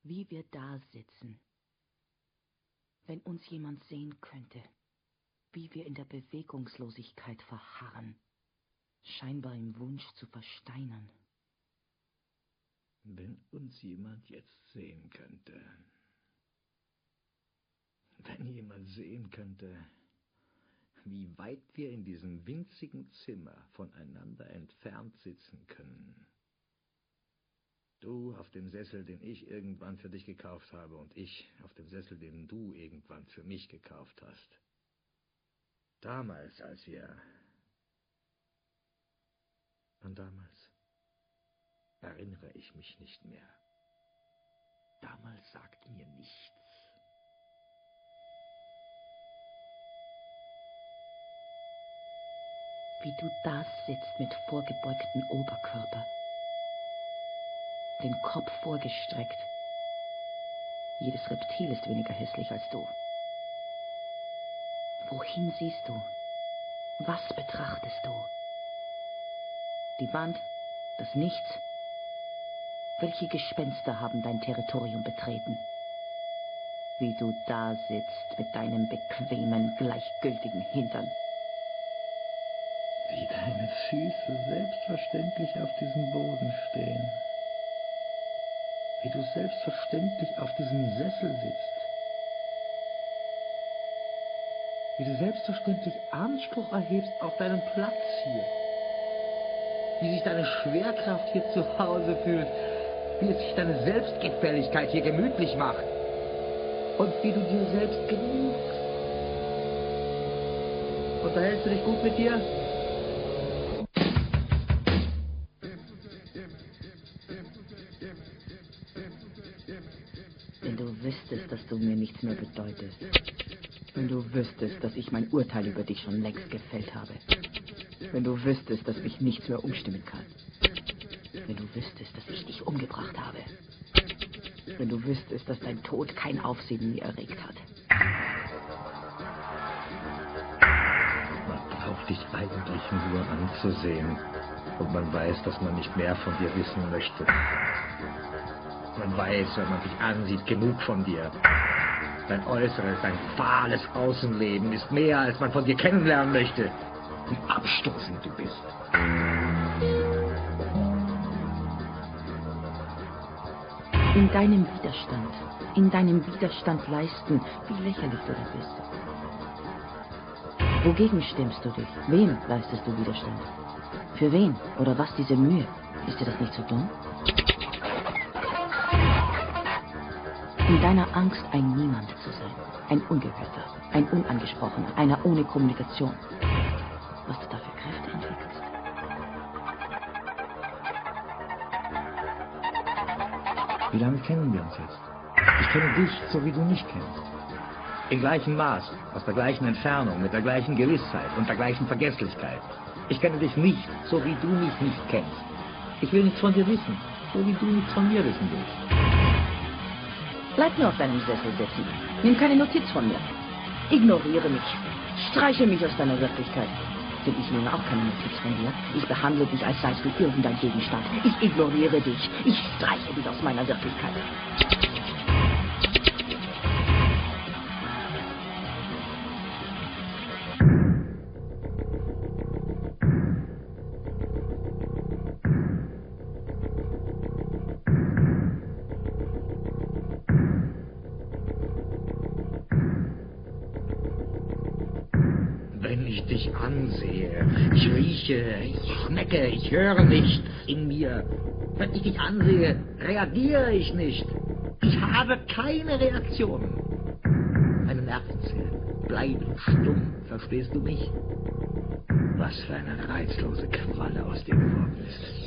wie wir da sitzen. Wenn uns jemand sehen könnte, wie wir in der Bewegungslosigkeit verharren, scheinbar im Wunsch zu versteinern. Wenn uns jemand jetzt sehen könnte. Wenn jemand sehen könnte, wie weit wir in diesem winzigen Zimmer voneinander entfernt sitzen können. Du auf dem Sessel, den ich irgendwann für dich gekauft habe, und ich auf dem Sessel, den du irgendwann für mich gekauft hast. Damals, als wir... An damals erinnere ich mich nicht mehr. Damals sagt mir nichts. Wie du da sitzt mit vorgebeugtem Oberkörper, den Kopf vorgestreckt. Jedes Reptil ist weniger hässlich als du. Wohin siehst du? Was betrachtest du? Die Wand? Das Nichts? Welche Gespenster haben dein Territorium betreten? Wie du da sitzt mit deinem bequemen, gleichgültigen Hintern. Wie deine Füße selbstverständlich auf diesem Boden stehen. Wie du selbstverständlich auf diesem Sessel sitzt. Wie du selbstverständlich Anspruch erhebst auf deinen Platz hier. Wie sich deine Schwerkraft hier zu Hause fühlt. Wie es sich deine Selbstgefälligkeit hier gemütlich macht. Und wie du dir selbst genügst. Unterhältst du dich gut mit dir? Wenn du wüsstest, dass du mir nichts mehr bedeutest. Wenn du wüsstest, dass ich mein Urteil über dich schon längst gefällt habe. Wenn du wüsstest, dass mich nichts mehr umstimmen kann. Wenn du wüsstest, dass ich dich umgebracht habe. Wenn du wüsstest, dass dein Tod kein Aufsehen in mir erregt hat. Man braucht dich eigentlich nur anzusehen. Und man weiß, dass man nicht mehr von dir wissen möchte. Man weiß, wenn man dich ansieht, genug von dir. Dein Äußeres, dein fahles Außenleben ist mehr, als man von dir kennenlernen möchte. Wie abstoßend du bist. In deinem Widerstand leisten, wie lächerlich du da bist. Wogegen stemmst du dich? Wem leistest du Widerstand? Für wen? Oder was diese Mühe? Ist dir das nicht so dumm? In deiner Angst, ein Niemand zu sein. Ein Ungehörter, ein Unangesprochener, einer ohne Kommunikation. Was du da für Kräfte entwickelst. Wie lange kennen wir uns jetzt? Ich kenne dich, so wie du mich kennst. Im gleichen Maß, aus der gleichen Entfernung, mit der gleichen Gewissheit und der gleichen Vergesslichkeit. Ich kenne dich nicht, so wie du mich nicht kennst. Ich will nichts von dir wissen, so wie du nichts von mir wissen willst. Bleib nur auf deinem Sessel sitzen. Nimm keine Notiz von mir. Ignoriere mich. Streiche mich aus deiner Wirklichkeit. Denn ich nehme auch keine Notiz von dir. Ich behandle dich, als seist du irgendein Gegenstand. Ich ignoriere dich. Ich streiche dich aus meiner Wirklichkeit. Wenn ich dich ansehe, ich rieche, ich schmecke, ich höre nichts in mir. Wenn ich dich ansehe, reagiere ich nicht. Ich habe keine Reaktionen. Meine Nervenzellen bleiben stumm, verstehst du mich? Was für eine reizlose Qualle aus dir geworden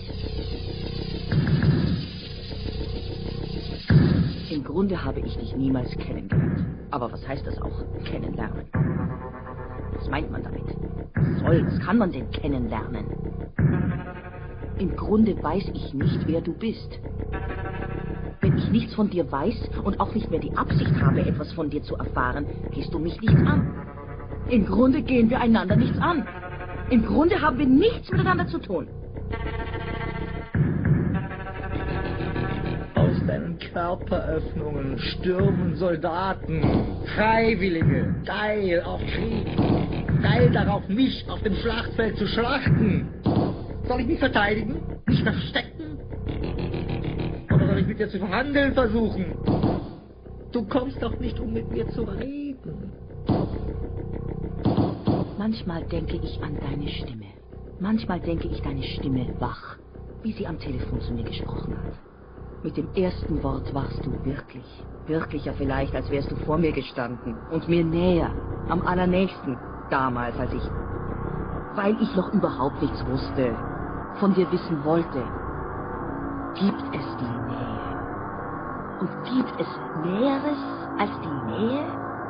ist. Im Grunde habe ich dich niemals kennengelernt. Aber was heißt das auch, kennenlernen? Was meint man damit? Was kann man denn kennenlernen? Im Grunde weiß ich nicht, wer du bist. Wenn ich nichts von dir weiß und auch nicht mehr die Absicht habe, etwas von dir zu erfahren, gehst du mich nichts an. Im Grunde gehen wir einander nichts an. Im Grunde haben wir nichts miteinander zu tun. Aus deinen Körperöffnungen stürmen Soldaten, Freiwillige, geil auf Krieg, geil darauf, mich auf dem Schlachtfeld zu schlachten. Soll ich mich verteidigen? Mich verstecken? Oder soll ich mit dir zu verhandeln versuchen? Du kommst doch nicht, um mit mir zu reden. Manchmal denke ich an deine Stimme. Manchmal denke ich deine Stimme wach, wie sie am Telefon zu mir gesprochen hat. Mit dem ersten Wort warst du wirklich, wirklicher vielleicht, als wärst du vor mir gestanden und mir näher, am allernächsten, damals, weil ich noch überhaupt nichts wusste, von dir wissen wollte. Gibt es die Nähe? Und gibt es Näheres als die Nähe?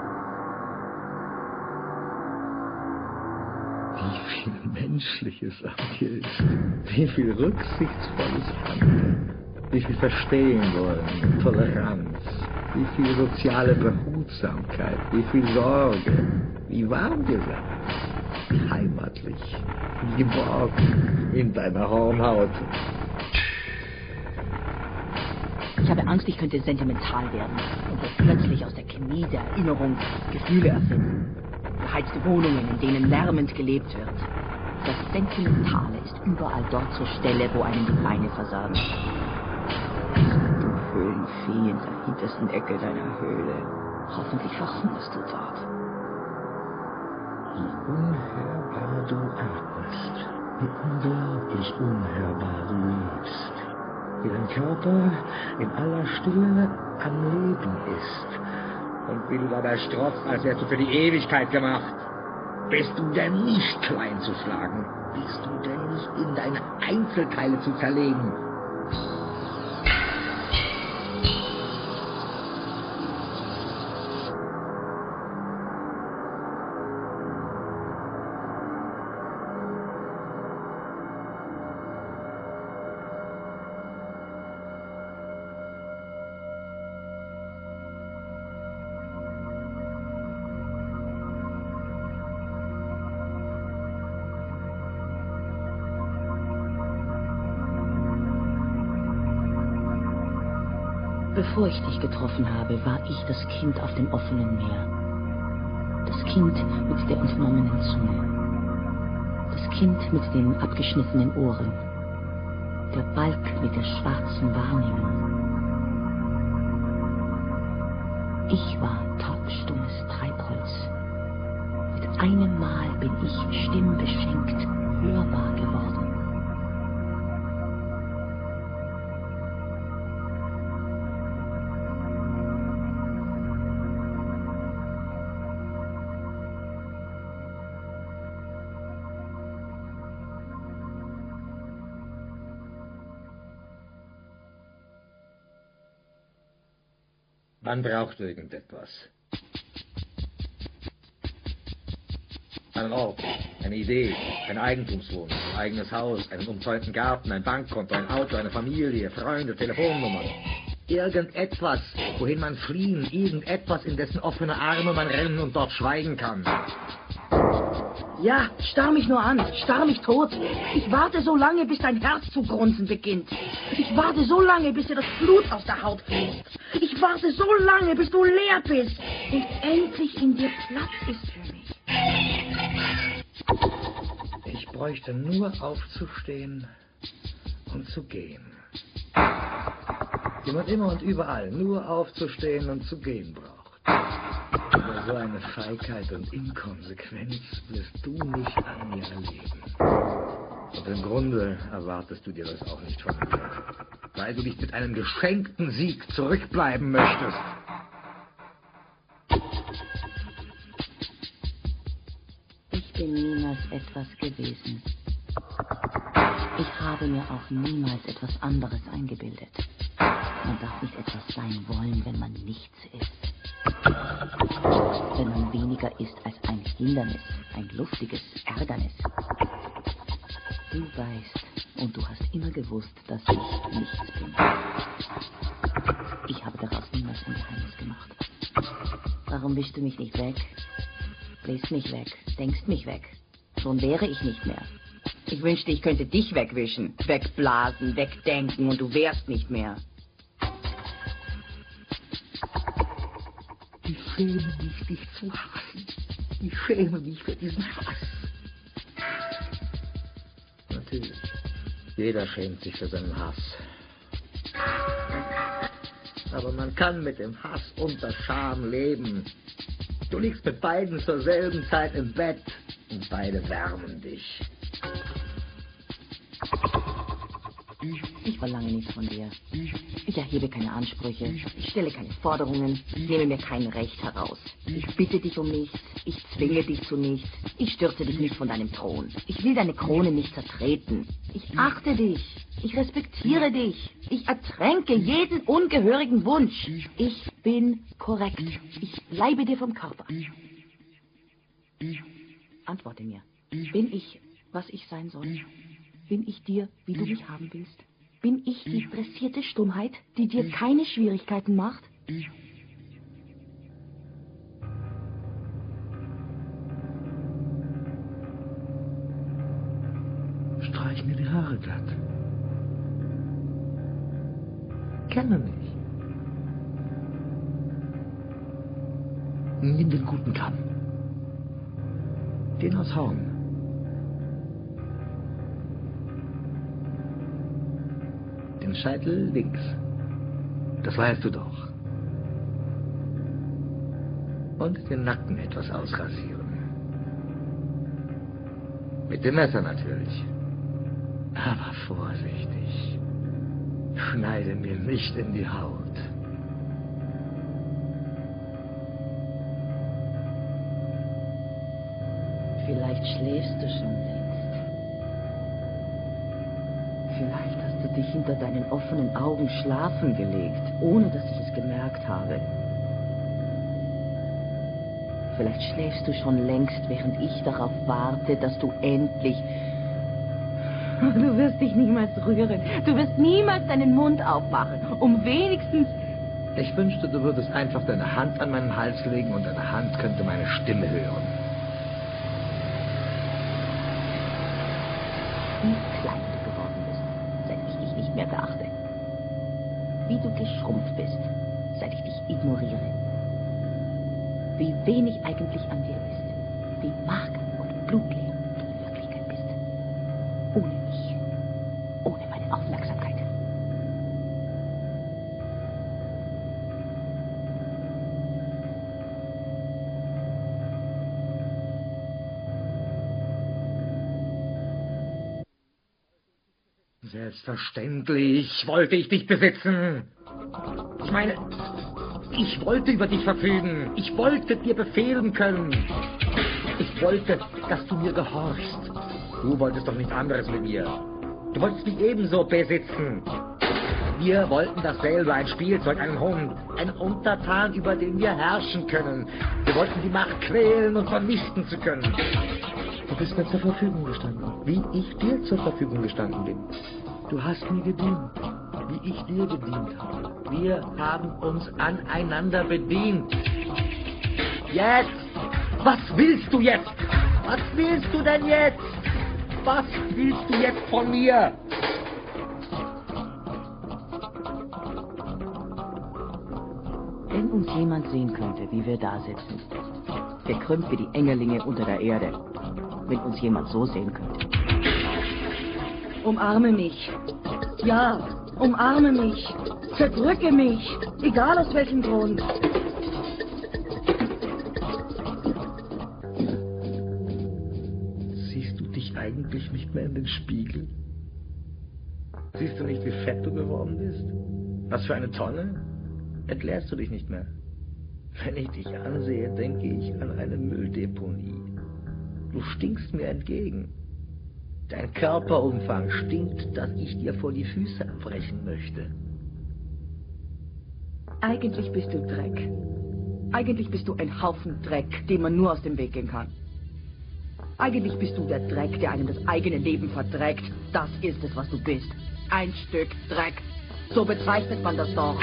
Wie viel Menschliches an dir ist, wie viel rücksichtsvolles Handeln, wie viel Verstehen wollen, Toleranz, wie viel soziale Behutsamkeit, wie viel Sorge, wie warm dir sein, wie heimatlich, wie geborgen in deiner Hornhaut. Ich habe Angst, ich könnte sentimental werden und wird plötzlich aus der Chemie der Erinnerung Gefühle erfinden. Beheizte Wohnungen, in denen lärmend gelebt wird. Das Sentimentale ist überall dort zur Stelle, wo einem die Beine versagen. Du Höhlenvieh in der hintersten Ecke deiner Höhle. Hoffentlich verhungerst du dort. Wie unhörbar du atmest, wie unglaublich unhörbar du lebst. Wie dein Körper in aller Stille am Leben ist. Und wie du dabei strotzt, als wärst du für die Ewigkeit gemacht. Bist du denn nicht klein zu schlagen? Bist du denn nicht in deine Einzelteile zu zerlegen? Bevor ich dich getroffen habe, war ich das Kind auf dem offenen Meer. Das Kind mit der entnommenen Zunge. Das Kind mit den abgeschnittenen Ohren. Der Balk mit der schwarzen Wahrnehmung. Ich war taubstummes Treibholz. Mit einem Mal bin ich stimmbeschenkt hörbar geworden. Man braucht irgendetwas. Einen Ort, eine Idee, eine Eigentumswohnung, ein eigenes Haus, einen umzäunten Garten, ein Bankkonto, ein Auto, eine Familie, Freunde, Telefonnummern. Irgendetwas, wohin man fliehen, irgendetwas, in dessen offene Arme man rennen und dort schweigen kann. Ja, starr mich nur an, starr mich tot. Ich warte so lange, bis dein Herz zu grunzen beginnt. Ich warte so lange, bis dir das Blut aus der Haut fließt. Ich warte so lange, bis du leer bist und endlich in dir Platz ist für mich. Ich bräuchte nur aufzustehen und zu gehen. Wie man immer und überall nur aufzustehen und zu gehen braucht. Aber so eine Feigheit und Inkonsequenz wirst du nicht an mir erleben. Und im Grunde erwartest du dir das auch nicht von mir, weil du nicht mit einem geschenkten Sieg zurückbleiben möchtest. Ich bin niemals etwas gewesen. Ich habe mir auch niemals etwas anderes eingebildet. Man darf nicht etwas sein wollen, wenn man nichts ist. Wenn man weniger ist als ein Hindernis, ein luftiges Ärgernis. Du weißt, und du hast immer gewusst, dass ich nichts bin. Ich habe daraus niemals ein Geheimnis gemacht. Warum wischst du mich nicht weg? Bläst mich weg, denkst mich weg. Schon wäre ich nicht mehr. Ich wünschte, ich könnte dich wegwischen, wegblasen, wegdenken und du wärst nicht mehr. schäme mich, dich zu hassen. Ich schäme mich für diesen Hass. Natürlich. Jeder schämt sich für seinen Hass. Aber man kann mit dem Hass und der Scham leben. Du liegst mit beiden zur selben Zeit im Bett und beide wärmen dich. Ich verlange nichts von dir. Ich erhebe keine Ansprüche. Ich stelle keine Forderungen. Nehme mir kein Recht heraus. Ich bitte dich um nichts. Ich zwinge dich zu nichts. Ich stürze dich nicht von deinem Thron. Ich will deine Krone nicht zertreten. Ich achte dich. Ich respektiere dich. Ich ertränke jeden ungehörigen Wunsch. Ich bin korrekt. Ich bleibe dir vom Körper. Antworte mir. Bin ich, was ich sein soll? Bin ich dir, wie du mich haben willst? Bin ich die dressierte Stummheit, die dir keine Schwierigkeiten macht? Streich mir die Haare glatt. Kenne mich. Nimm den guten Kamm. Den aus Horn. Den Scheitel links. Das weißt du doch. Und den Nacken etwas ausrasieren. Mit dem Messer natürlich. Aber vorsichtig. Schneide mir nicht in die Haut. Vielleicht schläfst du schon längst. Vielleicht hast du dich hinter deinen offenen Augen schlafen gelegt, ohne dass ich es gemerkt habe. Vielleicht schläfst du schon längst, während ich darauf warte, dass du endlich... Du wirst dich niemals rühren. Du wirst niemals deinen Mund aufmachen, um wenigstens... Ich wünschte, du würdest einfach deine Hand an meinen Hals legen und deine Hand könnte meine Stimme hören. Wie klein du geworden bist, seit ich dich nicht mehr beachte. Wie du geschrumpft bist, seit ich dich ignoriere. Wie wenig eigentlich an dir ist. Wie mager und blutleer du in Wirklichkeit bist. Ohne mich. Ohne meine Aufmerksamkeit. Selbstverständlich wollte ich dich besitzen. Ich meine, ich wollte über dich verfügen. Ich wollte dir befehlen können. Ich wollte, dass du mir gehorchst. Du wolltest doch nichts anderes mit mir. Du wolltest mich ebenso besitzen. Wir wollten dasselbe, ein Spielzeug, einen Hund, einen Untertan, über den wir herrschen können. Wir wollten die Macht quälen und vernichten zu können. Du bist mir zur Verfügung gestanden, wie ich dir zur Verfügung gestanden bin. Du hast mir gedient, wie ich dir gedient habe. Wir haben uns aneinander bedient. Jetzt! Was willst du jetzt? Was willst du denn jetzt? Was willst du jetzt von mir? Wenn uns jemand sehen könnte, wie wir da sitzen, gekrümmt wie die Engerlinge unter der Erde, wenn uns jemand so sehen könnte. Umarme mich. Ja, umarme mich. Zerdrücke mich. Egal aus welchem Grund. Siehst du dich eigentlich nicht mehr in den Spiegel? Siehst du nicht, wie fett du geworden bist? Was für eine Tonne? Entleerst du dich nicht mehr? Wenn ich dich ansehe, denke ich an eine Mülldeponie. Du stinkst mir entgegen. Dein Körperumfang stinkt, dass ich dir vor die Füße abbrechen möchte. Eigentlich bist du Dreck. Eigentlich bist du ein Haufen Dreck, dem man nur aus dem Weg gehen kann. Eigentlich bist du der Dreck, der einem das eigene Leben verdreckt. Das ist es, was du bist. Ein Stück Dreck. So bezeichnet man das doch.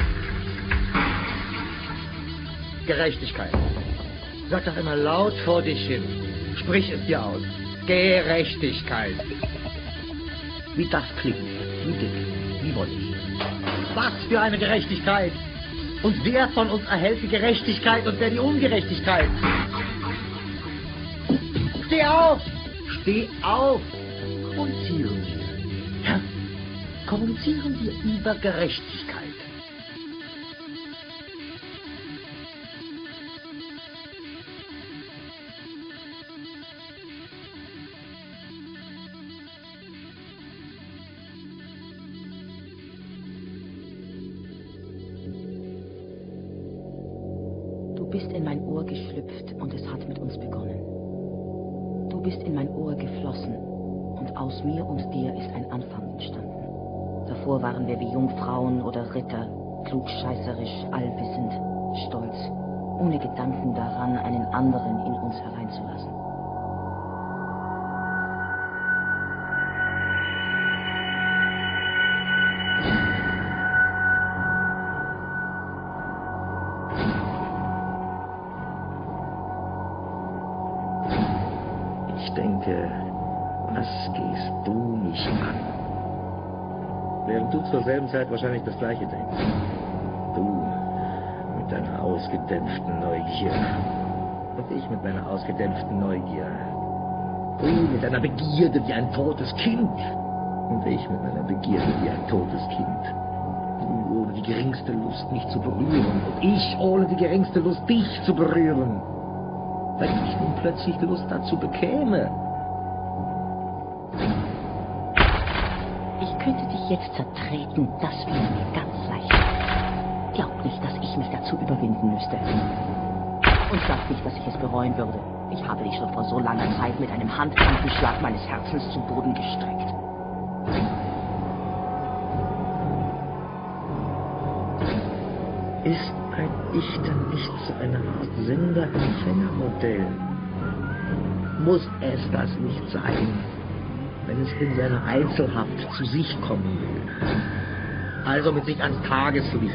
Gerechtigkeit. Sag doch immer laut vor dich hin. Sprich es dir aus. Gerechtigkeit. Wie das klingt. Wie dick. Wie wollig. Was für eine Gerechtigkeit. Und wer von uns erhält die Gerechtigkeit und wer die Ungerechtigkeit? Steh auf! Steh auf! Kommunizieren wir. Ja? Kommunizieren wir über Gerechtigkeit. Du bist in mein Ohr geschlüpft und es hat mit uns begonnen. Du bist in mein Ohr geflossen und aus mir und dir ist ein Anfang entstanden. Davor waren wir wie Jungfrauen oder Ritter, klugscheißerisch, allwissend, stolz, ohne Gedanken daran, einen anderen in uns hereinzulassen. Ich denke, was gehst du mich an? Während du zur selben Zeit wahrscheinlich das Gleiche denkst. Du mit deiner ausgedämpften Neugier. Und ich mit meiner ausgedämpften Neugier. Du mit deiner Begierde wie ein totes Kind. Und ich mit meiner Begierde wie ein totes Kind. Du ohne die geringste Lust, mich zu berühren. Und ich ohne die geringste Lust, dich zu berühren. Wenn ich nun plötzlich Lust dazu bekäme. Ich könnte dich jetzt zertreten, das wäre mir ganz leicht. Glaub nicht, dass ich mich dazu überwinden müsste. Und sag nicht, dass ich es bereuen würde. Ich habe dich schon vor so langer Zeit mit einem Handkantenschlag meines Herzens zu Boden gestreckt. Ist ein Ich denn nicht so eine Art Sender-Empfänger-Modell? Muss es das nicht sein, wenn es in seiner Einzelhaft zu sich kommen will? Also mit sich ans Tageslicht.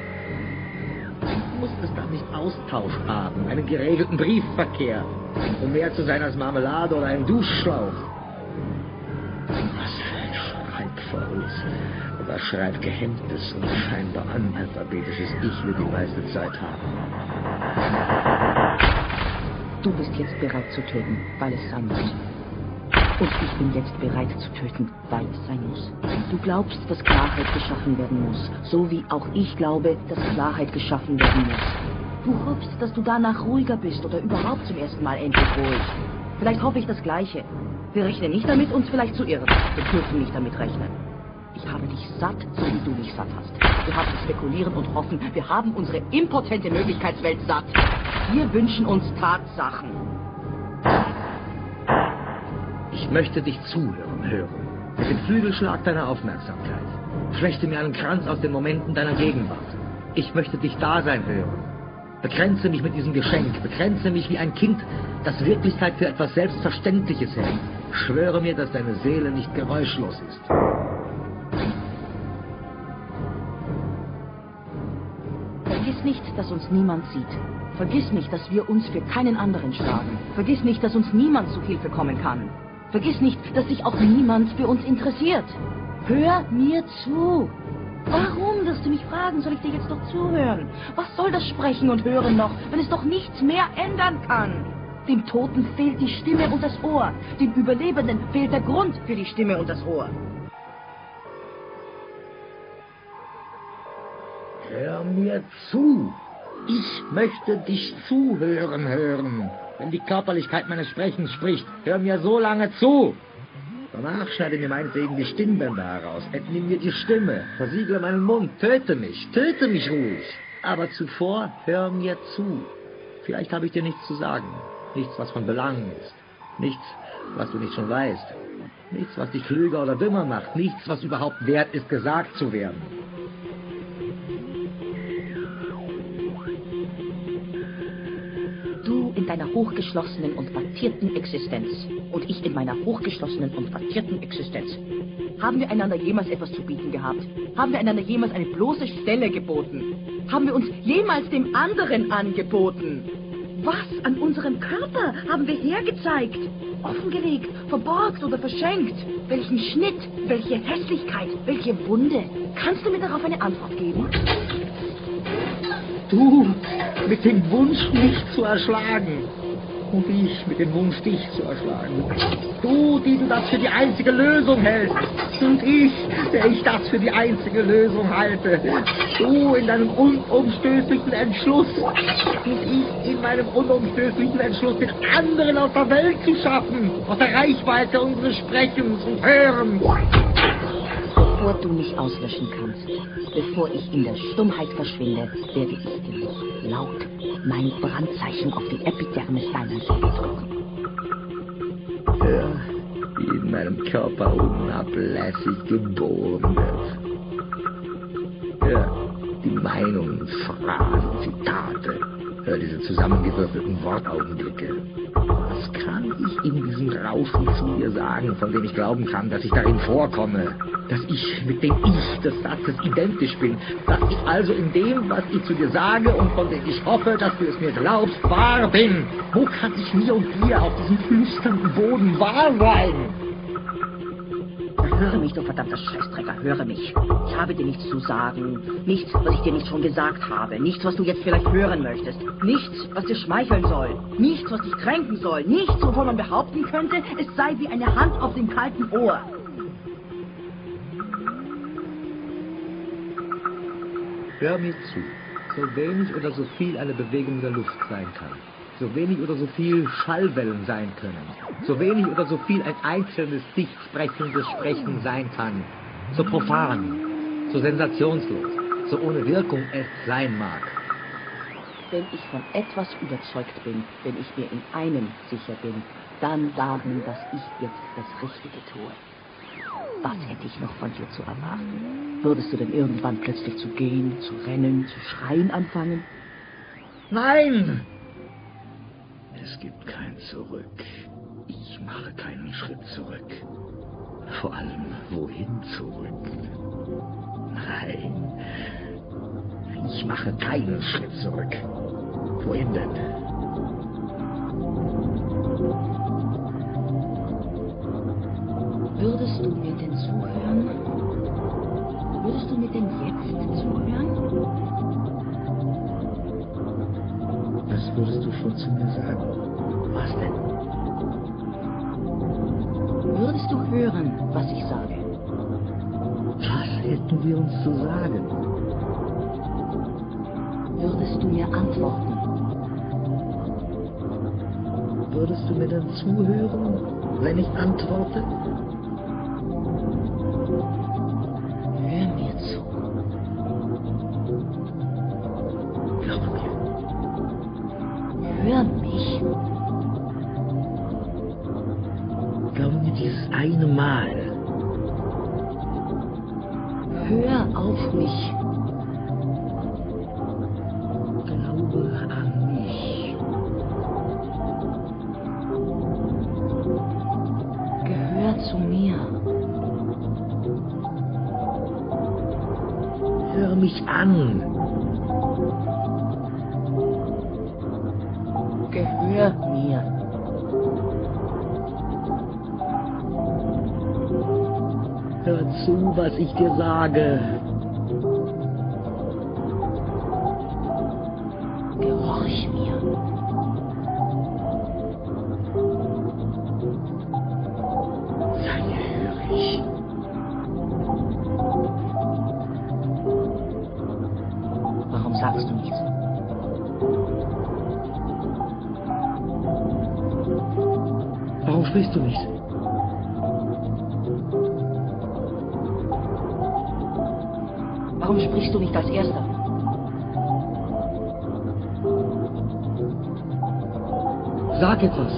Muss es dann nicht Austausch haben, einen geregelten Briefverkehr, um mehr zu sein als Marmelade oder ein Duschschlauch? Was für ein Schreibverhulz oder schreibgehemmtes und scheinbar analphabetisches Ich wir die meiste Zeit haben. Du bist jetzt bereit zu töten, weil es sein muss. Und ich bin jetzt bereit zu töten, weil es sein muss. Du glaubst, dass Klarheit geschaffen werden muss, so wie auch ich glaube, dass Klarheit geschaffen werden muss. Du hoffst, dass du danach ruhiger bist oder überhaupt zum ersten Mal endlich ruhig. Vielleicht hoffe ich das Gleiche. Wir rechnen nicht damit, uns vielleicht zu irren. Wir dürfen nicht damit rechnen. Ich habe dich satt, so wie du mich satt hast. Wir haben spekulieren und hoffen. Wir haben unsere impotente Möglichkeitswelt satt. Wir wünschen uns Tatsachen. Ich möchte dich zuhören, hören. Mit dem Flügelschlag deiner Aufmerksamkeit. Flechte mir einen Kranz aus den Momenten deiner Gegenwart. Ich möchte dich da sein hören. Begrenze mich mit diesem Geschenk. Begrenze mich wie ein Kind, das Wirklichkeit für etwas Selbstverständliches hält. Schwöre mir, dass deine Seele nicht geräuschlos ist. Vergiss nicht, dass uns niemand sieht. Vergiss nicht, dass wir uns für keinen anderen schlagen. Vergiss nicht, dass uns niemand zu Hilfe kommen kann. Vergiss nicht, dass sich auch niemand für uns interessiert. Hör mir zu. Warum wirst du mich fragen? Soll ich dir jetzt noch zuhören? Was soll das Sprechen und Hören noch, wenn es doch nichts mehr ändern kann? Dem Toten fehlt die Stimme und das Ohr. Dem Überlebenden fehlt der Grund für die Stimme und das Ohr. Hör mir zu. Ich möchte dich zuhören hören. Wenn die Körperlichkeit meines Sprechens spricht, hör mir so lange zu. Danach schneide mir meinetwegen die Stimmbänder heraus, entnimm mir die Stimme, versiegle meinen Mund, töte mich ruhig. Aber zuvor hör mir zu. Vielleicht habe ich dir nichts zu sagen, nichts, was von Belang ist, nichts, was du nicht schon weißt, nichts, was dich klüger oder dümmer macht, nichts, was überhaupt wert ist, gesagt zu werden. Du in deiner hochgeschlossenen und wattierten Existenz und ich in meiner hochgeschlossenen und wattierten Existenz. Haben wir einander jemals etwas zu bieten gehabt? Haben wir einander jemals eine bloße Stelle geboten? Haben wir uns jemals dem anderen angeboten? Was an unserem Körper haben wir hergezeigt? Offengelegt, verborgt oder verschenkt? Welchen Schnitt, welche Hässlichkeit, welche Wunde? Kannst du mir darauf eine Antwort geben? Du mit dem Wunsch, mich zu erschlagen. Und ich mit dem Wunsch, dich zu erschlagen. Du, die du das für die einzige Lösung hältst. Und ich, der ich das für die einzige Lösung halte. Du in deinem unumstößlichen Entschluss. Und ich in meinem unumstößlichen Entschluss, den anderen aus der Welt zu schaffen. Aus der Reichweite unseres Sprechens und Hörens. Bevor du mich auslöschen kannst, bevor ich in der Stummheit verschwinde, werde ich dir noch laut mein Brandzeichen auf die Epidermis deiner Seele drücken. Ja, wie in meinem Körper unablässig geboren wird. Ja, die Meinungen, Phrasen, Zitate. Hör diese zusammengewürfelten Wortaugenblicke. Was kann ich in diesem Rauschen zu dir sagen, von dem ich glauben kann, dass ich darin vorkomme? Dass ich mit dem Ich des Satzes identisch bin. Dass ich also in dem, was ich zu dir sage und von dem ich hoffe, dass du es mir glaubst, wahr bin. Wo kann ich mir und dir auf diesem flüsternden Boden wahr sein? Höre mich, du verdammter Scheißdrecker, höre mich. Ich habe dir nichts zu sagen. Nichts, was ich dir nicht schon gesagt habe. Nichts, was du jetzt vielleicht hören möchtest. Nichts, was dir schmeicheln soll. Nichts, was dich kränken soll. Nichts, wovon man behaupten könnte, es sei wie eine Hand auf dem kalten Ohr. Hör mir zu. So wenig oder so viel eine Bewegung der Luft sein kann. So wenig oder so viel Schallwellen sein können. So wenig oder so viel ein einzelnes, dicht sprechendes Sprechen sein kann. So profan, so sensationslos, so ohne Wirkung es sein mag. Wenn ich von etwas überzeugt bin, wenn ich mir in einem sicher bin, dann darin, dass ich jetzt das Richtige tue. Was hätte ich noch von dir zu erwarten? Würdest du denn irgendwann plötzlich zu gehen, zu rennen, zu schreien anfangen? Nein! Es gibt kein Zurück. Ich mache keinen Schritt zurück. Vor allem, wohin zurück? Nein. Ich mache keinen Schritt zurück. Wohin denn? Würdest du mir denn zuhören? Würdest du mir denn jetzt zuhören? Was würdest du schon zu mir sagen? Was denn? Würdest du hören, was ich sage? Was hätten wir uns zu sagen? Würdest du mir antworten? Würdest du mir dann zuhören, wenn ich antworte? Hör mir zu. Glaube mir. Hör mich. Glaube mir dieses eine Mal. Hör auf mich. Glaube an mich. Gehör zu mir. Hör mich an. Gehör mir. Hör zu, was ich dir sage. Gehorch mir. Sei hörig. Warum sagst du nichts? Warum sprichst du nicht? Warum sprichst du nicht als Erster? Sag etwas.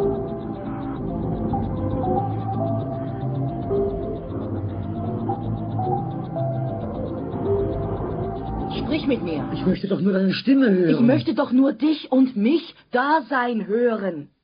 Sprich mit mir. Ich möchte doch nur deine Stimme hören. Ich möchte doch nur dich und mich da sein hören.